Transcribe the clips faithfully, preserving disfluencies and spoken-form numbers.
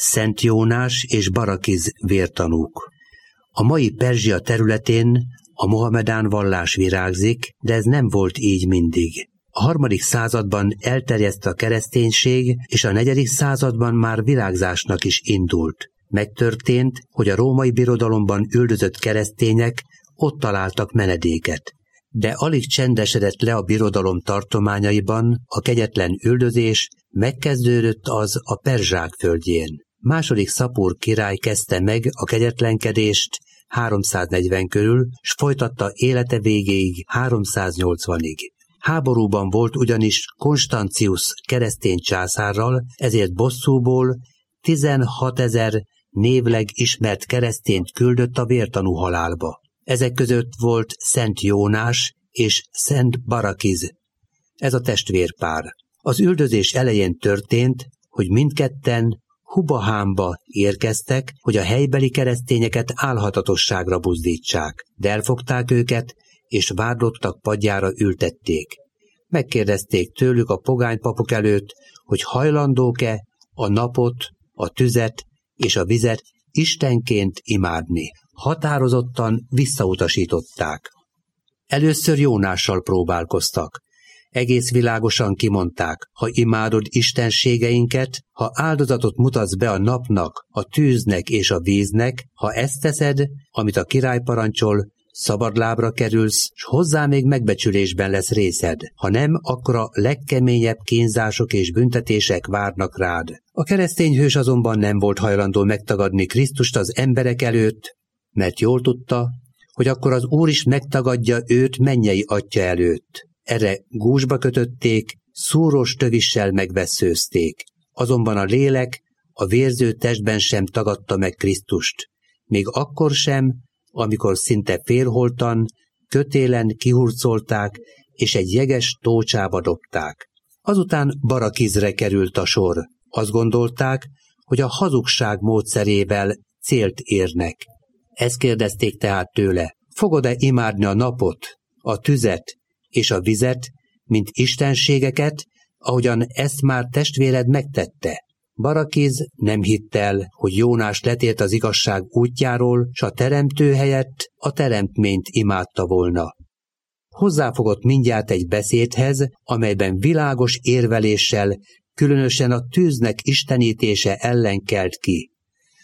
Szent Jónás és Barakiz vértanúk. A mai Perzsia területén a mohamedán vallás virágzik, de ez nem volt így mindig. A harmadik században elterjedt a kereszténység, és a negyedik században már virágzásnak is indult. Megtörtént, hogy a római birodalomban üldözött keresztények ott találtak menedéket. De alig csendesedett le a birodalom tartományaiban a kegyetlen üldözés, megkezdődött az a perzsák földjén. Második Szapur király kezdte meg a kegyetlenkedést háromszáznegyven körül, s folytatta élete végéig háromszáznyolcvanig. Háborúban volt ugyanis Konstanciusz keresztény császárral, ezért bosszúból tizenhatezer névleg ismert keresztényt küldött a vértanú halálba. Ezek között volt Szent Jónás és Szent Barakiz. Ez a testvérpár. Az üldözés elején történt, hogy mindketten Hubahámba érkeztek, hogy a helybeli keresztényeket álhatatosságra buzdítsák, de elfogták őket, és vádlottak padjára ültették. Megkérdezték tőlük a pogánypapok előtt, hogy hajlandók-e a napot, a tüzet és a vizet istenként imádni. Határozottan visszautasították. Először Jónással próbálkoztak. Egész világosan kimondták, ha imádod istenségeinket, ha áldozatot mutatsz be a napnak, a tűznek és a víznek, ha ezt teszed, amit a király parancsol, szabadlábra kerülsz, s hozzá még megbecsülésben lesz részed. Ha nem, akkor a legkeményebb kínzások és büntetések várnak rád. A keresztény hős azonban nem volt hajlandó megtagadni Krisztust az emberek előtt, mert jól tudta, hogy akkor az Úr is megtagadja őt mennyei atya előtt. Erre gúzsba kötötték, szúrós tövissel megvesszőzték. Azonban a lélek a vérző testben sem tagadta meg Krisztust. Még akkor sem, amikor szinte félholtan, kötélen kihurcolták, és egy jeges tócsába dobták. Azután Barakizre került a sor. Azt gondolták, hogy a hazugság módszerével célt érnek. Ezt kérdezték tehát tőle, fogod-e imádni a napot, a tüzet és a vizet, mint istenségeket, ahogyan ezt már testvéred megtette? Barakiz nem hitt el, hogy Jónás letért az igazság útjáról, s a teremtő helyett a teremtményt imádta volna. Hozzáfogott mindjárt egy beszédhez, amelyben világos érveléssel, különösen a tűznek istenítése ellen kelt ki.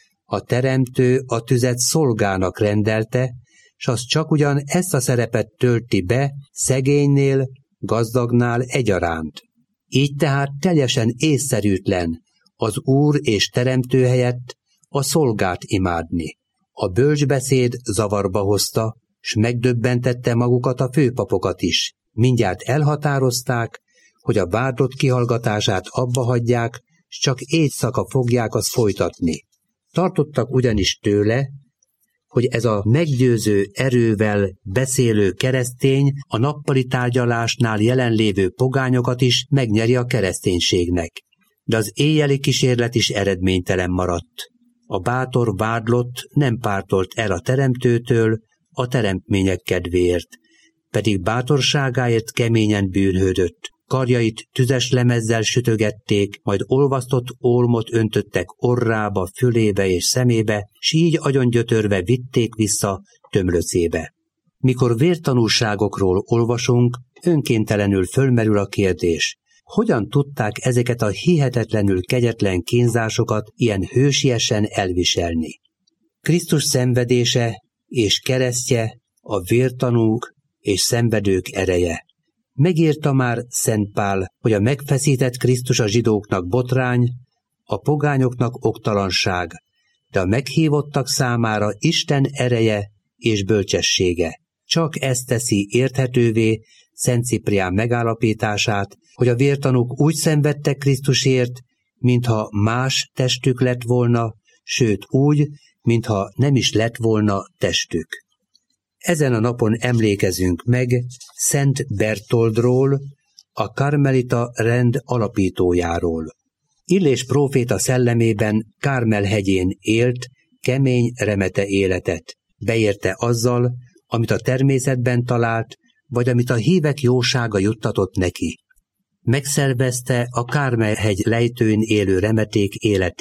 A teremtő a tüzet szolgának rendelte, s az csak ugyan ezt a szerepet tölti be szegénynél, gazdagnál egyaránt. Így tehát teljesen észszerűtlen az Úr és teremtő helyett a szolgát imádni. A bölcsbeszéd zavarba hozta, s megdöbbentette magukat a főpapokat is. Mindjárt elhatározták, hogy a vádlott kihallgatását abba hagyják, s csak éjszaka fogják azt folytatni. Tartottak ugyanis tőle, hogy ez a meggyőző erővel beszélő keresztény a nappali tárgyalásnál jelenlévő pogányokat is megnyeri a kereszténységnek. De az éjjeli kísérlet is eredménytelen maradt. A bátor vádlott nem pártolt el a teremtőtől a teremtmények kedvéért, pedig bátorságáért keményen bűnhődött. Karjait tüzes lemezzel sütögették, majd olvasztott ólmot öntöttek orrába, fülébe és szemébe, s így agyongyötörve vitték vissza tömlöcébe. Mikor vértanúságokról olvasunk, önkéntelenül fölmerül a kérdés, hogyan tudták ezeket a hihetetlenül kegyetlen kínzásokat ilyen hősiesen elviselni? Krisztus szenvedése és keresztje a vértanúk és szenvedők ereje. Megírta már Szent Pál, hogy a megfeszített Krisztus a zsidóknak botrány, a pogányoknak oktalanság, de a meghívottak számára Isten ereje és bölcsessége. Csak ezt teszi érthetővé Szent Ciprián megállapítását, hogy a vértanúk úgy szenvedtek Krisztusért, mintha más testük lett volna, sőt úgy, mintha nem is lett volna testük. Ezen a napon emlékezünk meg Szent Bertoldról, a karmelita rend alapítójáról. Illés próféta szellemében Kármel hegyén élt, kemény remete életet. Beérte azzal, amit a természetben talált, vagy amit a hívek jósága juttatott neki. Megszervezte a Kármel hegy lejtőn élő remeték életét.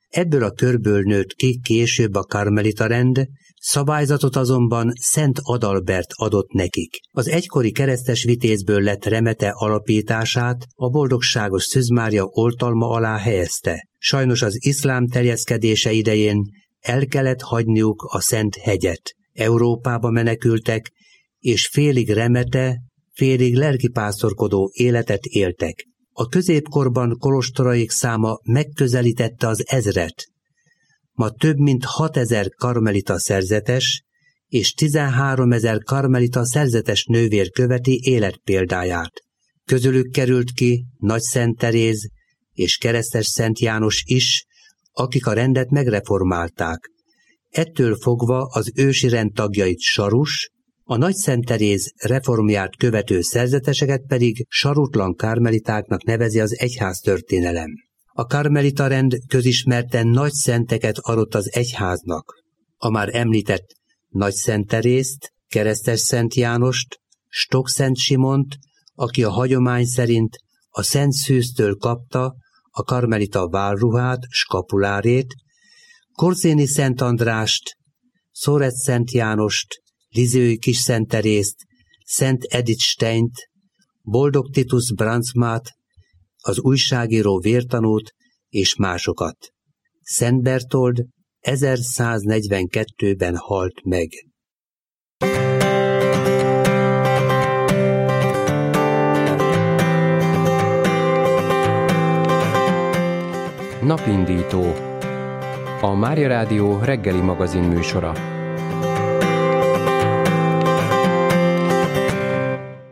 Ebből a körből nőtt ki később a karmelita rend, szabályzatot azonban Szent Adalbert adott nekik. Az egykori keresztes vitézből lett remete alapítását a boldogságos Szűz Mária oltalma alá helyezte. Sajnos az iszlám terjeszkedése idején el kellett hagyniuk a Szent hegyet. Európába menekültek, és félig remete, félig lelkipásztorkodó életet éltek. A középkorban kolostoraik száma megközelítette az ezret. Ma több mint hatezer karmelita szerzetes és tizenháromezer karmelita szerzetes nővér követi életpéldáját. Közülük került ki Nagy Szent Teréz és Keresztes Szent János is, akik a rendet megreformálták. Ettől fogva az ősi rend tagjait Sarus, a Nagy Szent Teréz reformját követő szerzeteseket pedig sarutlan karmelitáknak nevezi az egyháztörténelem. A karmelita rend közismerten nagy szenteket adott az egyháznak. A már említett Nagy Szent Terézt, Keresztes Szent Jánost, Stokszent Simont, aki a hagyomány szerint a Szent Szűztől kapta a karmelita válruhát, skapulárét, Korzéni Szent Andrást, Szórett Szent Jánost, Lizői Kis Szent Terészt, Szent Edith Steint, Boldog Titus Brandsmát, az újságíró Vértanút és másokat. Szent Bertold ezerszáznegyvenkettőben halt meg. Napindító. A Mária Rádió reggeli magazin műsora.